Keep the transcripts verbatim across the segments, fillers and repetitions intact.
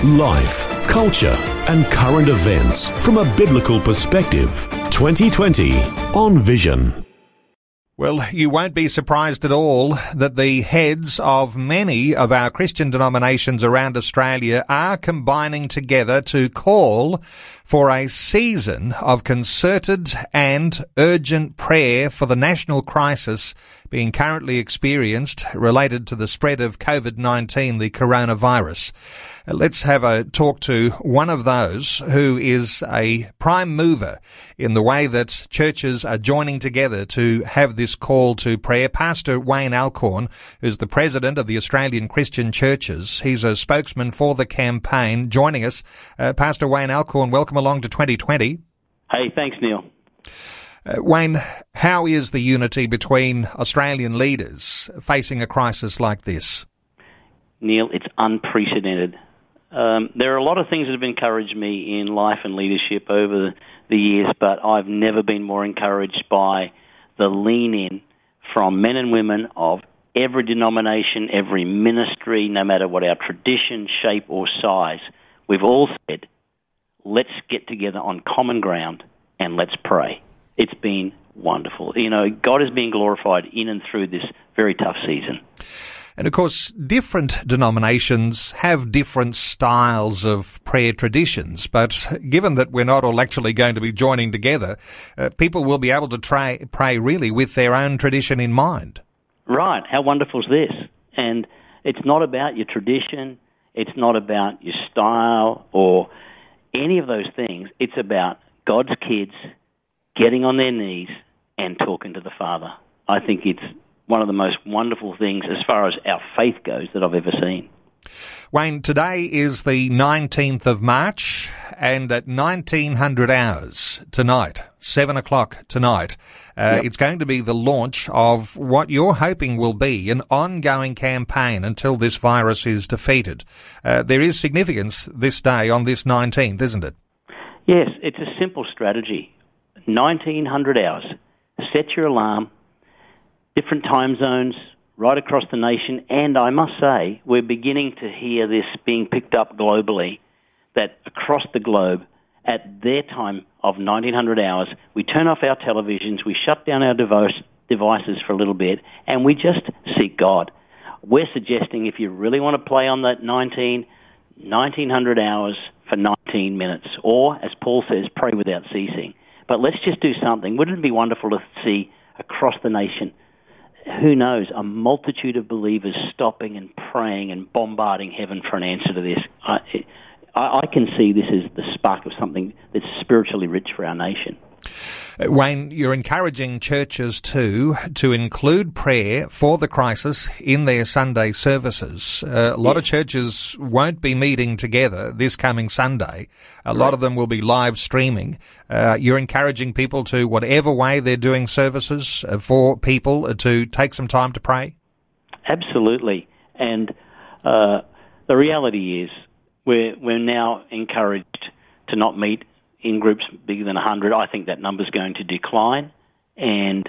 Life, culture, and current events from a biblical perspective. twenty twenty on Vision. Well, you won't be surprised at all that the heads of many of our Christian denominations around Australia are combining together to call for a season of concerted and urgent prayer for the national crisis being currently experienced related to the spread of COVID nineteen, the coronavirus. Let's have a talk to one of those who is a prime mover in the way that churches are joining together to have this call to prayer. Pastor Wayne Alcorn, who's the president of the Australian Christian Churches. He's a spokesman for the campaign, joining us. Uh, Pastor Wayne Alcorn, welcome along to twenty twenty. Hey, thanks, Neil. Uh, Wayne, how is the unity between Australian leaders facing a crisis like this? Neil, it's unprecedented. Um, there are a lot of things that have encouraged me in life and leadership over the years, but I've never been more encouraged by the lean-in from men and women of every denomination, every ministry, no matter what our tradition, shape, or size. We've all said, let's get together on common ground and let's pray. It's been wonderful. You know, God is being glorified in and through this very tough season. And of course, different denominations have different styles of prayer traditions, but given that we're not all actually going to be joining together, uh, people will be able to try, pray really with their own tradition in mind. Right. How wonderful is this? And it's not about your tradition, it's not about your style or any of those things. It's about God's kids getting on their knees and talking to the Father. I think it's one of the most wonderful things as far as our faith goes that I've ever seen. Wayne, today is the nineteenth of March, and at nineteen hundred hours tonight, seven o'clock tonight, uh, yep. it's going to be the launch of what you're hoping will be an ongoing campaign until this virus is defeated. Uh, there is significance this day on this nineteenth, isn't it? Yes, it's a simple strategy. nineteen hundred hours. Set your alarm. Different time zones right across the nation, and I must say, we're beginning to hear this being picked up globally, that across the globe, at their time of nineteen hundred hours, we turn off our televisions, we shut down our device, devices for a little bit, and we just seek God. We're suggesting if you really want to play on that nineteen, nineteen hundred hours for nineteen minutes, or, as Paul says, pray without ceasing. But let's just do something. Wouldn't it be wonderful to see across the nation, who knows, a multitude of believers stopping and praying and bombarding heaven for an answer to this? I, I, I can see this as the spark of something that's spiritually rich for our nation. Wayne, you're encouraging churches too to include prayer for the crisis in their Sunday services. Uh, a lot yes. of churches won't be meeting together this coming Sunday. A right. lot of them will be live streaming. Uh, you're encouraging people to, whatever way they're doing services, uh, for people to take some time to pray? Absolutely. And uh, the reality is we're, we're now encouraged to not meet in groups bigger than one hundred. I think that number's going to decline, and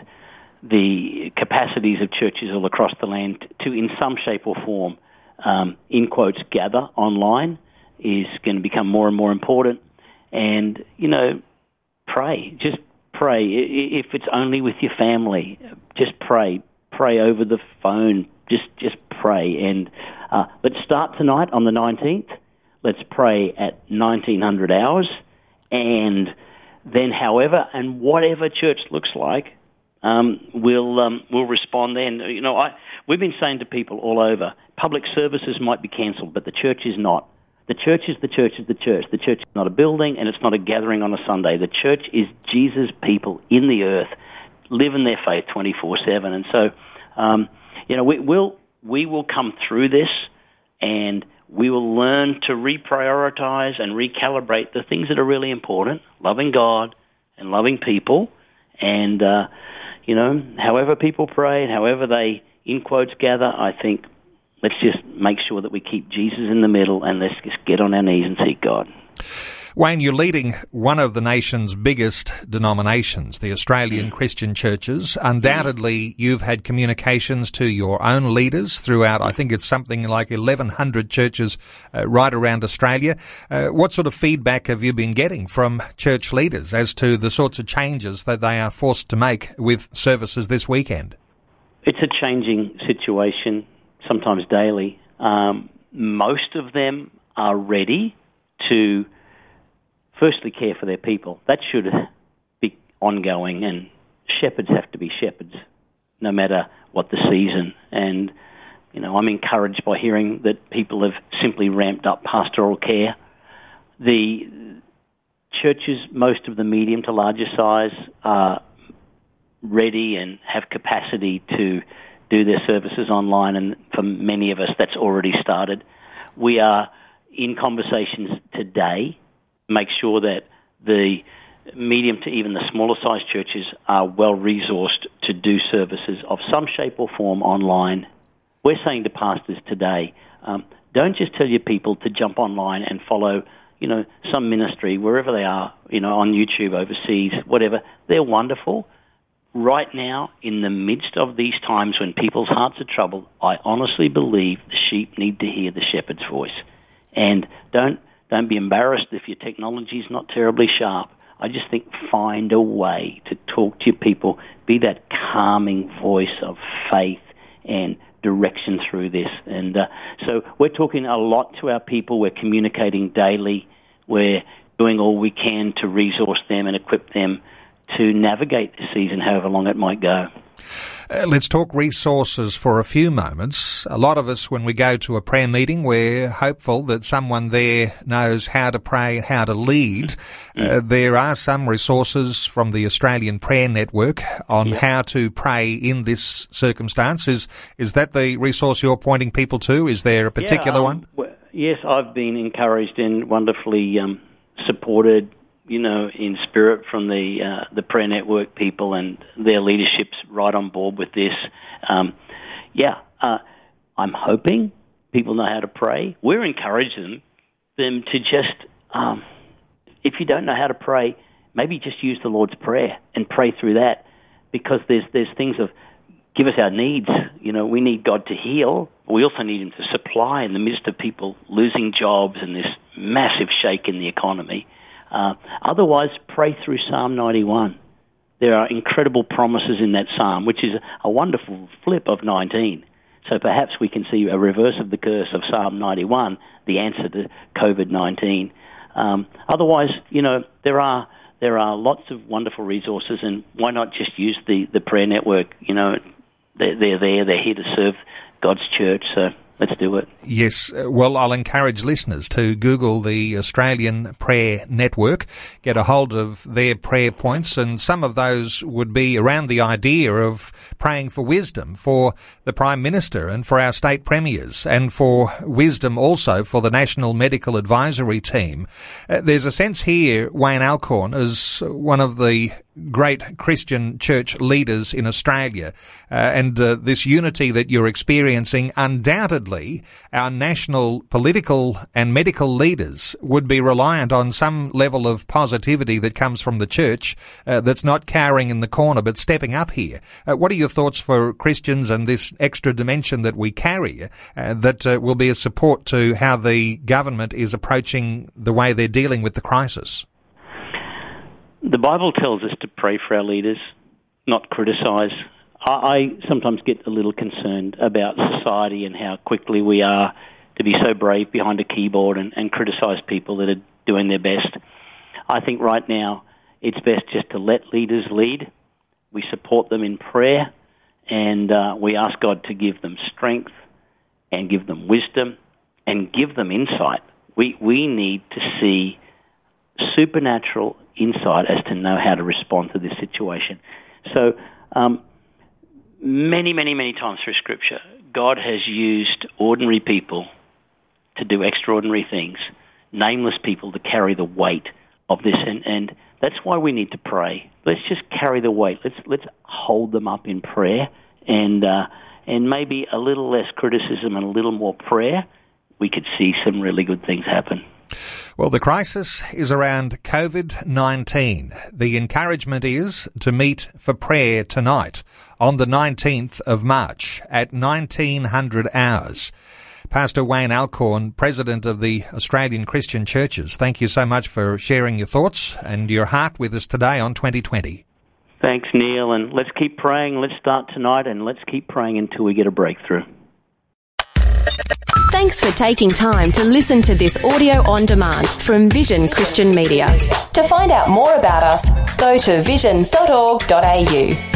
the capacities of churches all across the land to, in some shape or form, um, in quotes, gather online is going to become more and more important. And, you know, pray. Just pray. If it's only with your family, just pray. Pray over the phone. Just, just pray. And uh, let's start tonight on the nineteenth. Let's pray at nineteen hundred hours. And then, however and whatever church looks like, um, we'll um, we'll respond then. You know, I we've been saying to people all over, public services might be cancelled, but the church is not. The church is the church is the church. The church is not a building, and it's not a gathering on a Sunday. The church is Jesus' people in the earth, living their faith twenty-four seven. And so, um, you know, we will we will come through this, and we will learn to reprioritize and recalibrate the things that are really important, loving God and loving people. And, uh, you know, however people pray and however they, in quotes, gather, I think let's just make sure that we keep Jesus in the middle and let's just get on our knees and seek God. Wayne, you're leading one of the nation's biggest denominations, the Australian Christian churches. Undoubtedly, you've had communications to your own leaders throughout, I think it's something like eleven hundred churches uh, right around Australia. Uh, what sort of feedback have you been getting from church leaders as to the sorts of changes that they are forced to make with services this weekend? It's a changing situation, sometimes daily. Um, most of them are ready to firstly care for their people. That should be ongoing, and shepherds have to be shepherds no matter what the season. And, you know, I'm encouraged by hearing that people have simply ramped up pastoral care. The churches, most of the medium to larger size, are ready and have capacity to do their services online, and for many of us that's already started. We are in conversations today, make sure that the medium to even the smaller size churches are well resourced to do services of some shape or form online. We're saying to pastors today, um, don't just tell your people to jump online and follow, you know, some ministry wherever they are, you know, on YouTube, overseas, whatever. They're wonderful. Right now, in the midst of these times when people's hearts are troubled, I honestly believe the sheep need to hear the shepherd's voice. And don't don't be embarrassed if your technology is not terribly sharp. I just think find a way to talk to your people, be that calming voice of faith and direction through this. And uh, so we're talking a lot to our people. We're communicating daily. We're doing all we can to resource them and equip them to navigate the season, however long it might go. Uh, let's talk resources for a few moments. A lot of us, when we go to a prayer meeting, we're hopeful that someone there knows how to pray, how to lead. Uh, there are some resources from the Australian Prayer Network on yep. how to pray in this circumstance. Is is that the resource you're pointing people to? Is there a particular yeah, um, one? Well, yes, I've been encouraged and wonderfully um, supported, you know, in spirit from the uh, the Prayer Network people, and their leadership's right on board with this. Um, yeah, uh, I'm hoping people know how to pray. We're encouraging them to just, um, if you don't know how to pray, maybe just use the Lord's Prayer and pray through that, because there's there's things of, give us our needs. You know, we need God to heal. We also need Him to supply in the midst of people losing jobs and this massive shake in the economy. Uh, otherwise, pray through Psalm ninety-one. There are incredible promises in that psalm, which is a wonderful flip of nineteen. So perhaps we can see a reverse of the curse of Psalm ninety-one, the answer to covid nineteen. Um, otherwise, you know, there are there are lots of wonderful resources, and why not just use the, the Prayer Network? You know, they're, they're there, they're here to serve God's church, so let's do it. Yes. Well, I'll encourage listeners to Google the Australian Prayer Network, get a hold of their prayer points, and some of those would be around the idea of praying for wisdom for the Prime Minister and for our state premiers, and for wisdom also for the National Medical Advisory Team. Uh, there's a sense here, Wayne Alcorn, as one of the great Christian church leaders in Australia, uh, and uh, this unity that you're experiencing, undoubtedly our national political and medical leaders would be reliant on some level of positivity that comes from the church, uh, that's not cowering in the corner but stepping up here. Uh, what are your thoughts for Christians and this extra dimension that we carry, uh, that uh, will be a support to how the government is approaching the way they're dealing with the crisis? The Bible tells us to pray for our leaders, not criticise. I, I sometimes get a little concerned about society and how quickly we are to be so brave behind a keyboard and, and criticise people that are doing their best. I think right now it's best just to let leaders lead. We support them in prayer, and uh, we ask God to give them strength and give them wisdom and give them insight. We we need to see supernatural insight as to know how to respond to this situation. So um, many, many, many times through Scripture, God has used ordinary people to do extraordinary things, nameless people to carry the weight of this, and, and that's why we need to pray. Let's just carry the weight. Let's let's hold them up in prayer, and uh, and maybe a little less criticism and a little more prayer. We could see some really good things happen. Well, the crisis is around covid nineteen. The encouragement is to meet for prayer tonight on the nineteenth of March at nineteen hundred hours. Pastor Wayne Alcorn, President of the Australian Christian Churches, thank you so much for sharing your thoughts and your heart with us today on twenty twenty. Thanks, Neil, and let's keep praying. Let's start tonight, and let's keep praying until we get a breakthrough. Thanks for taking time to listen to this audio on demand from Vision Christian Media. To find out more about us, go to vision dot org dot a u.